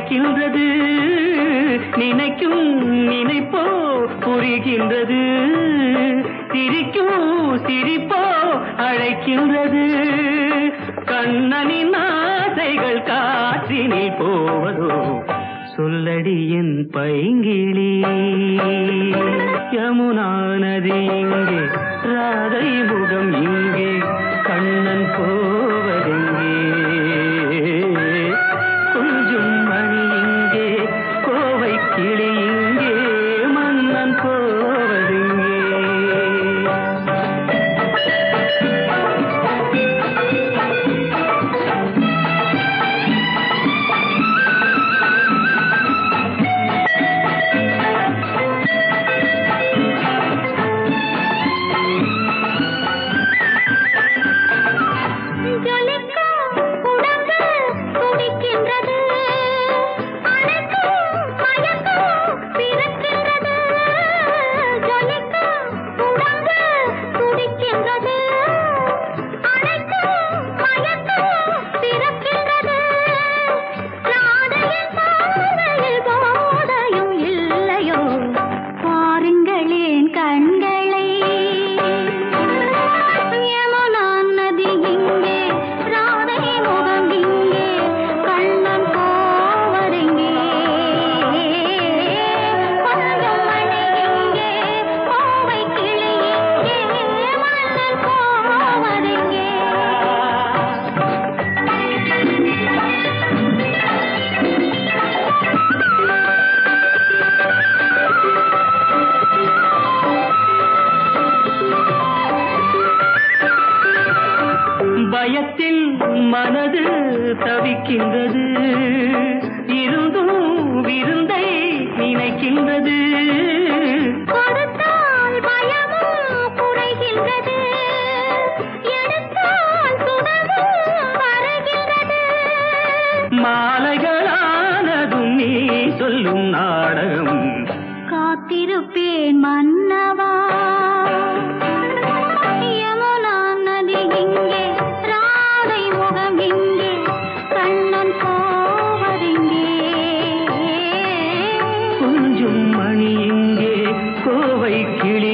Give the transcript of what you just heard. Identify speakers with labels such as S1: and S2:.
S1: அழைக்கின்றது, நினைக்கும் நினைப்போ புரிகின்றது, சிரிக்கும் சிரிப்போ அழைக்கின்றது. கண்ணனின் ஆசைகள் காற்றினில் போவதோ, சொல்லடி என் பைங்கிளி. யமுனா நதி இங்கே, ராதை முகம் இங்கே, கண்ணன் போவதெங்கே? கொஞ்சம் மணி இங்கே, கோவை கிளி இங்கே, மன்னன் போவதெங்கே? பயத்தில் மனது தவிக்கின்றது, இருந்தும் விருந்தை நினைக்கின்றது. கொடுத்தால் பயமும் குறைகின்றது, எடுத்தால் சுடமும் வருகின்றது. மாலைகளானதும் நீ சொல்லும் நாடகம், காத்திருப்பேன் மன்னவா. கோவை கிளி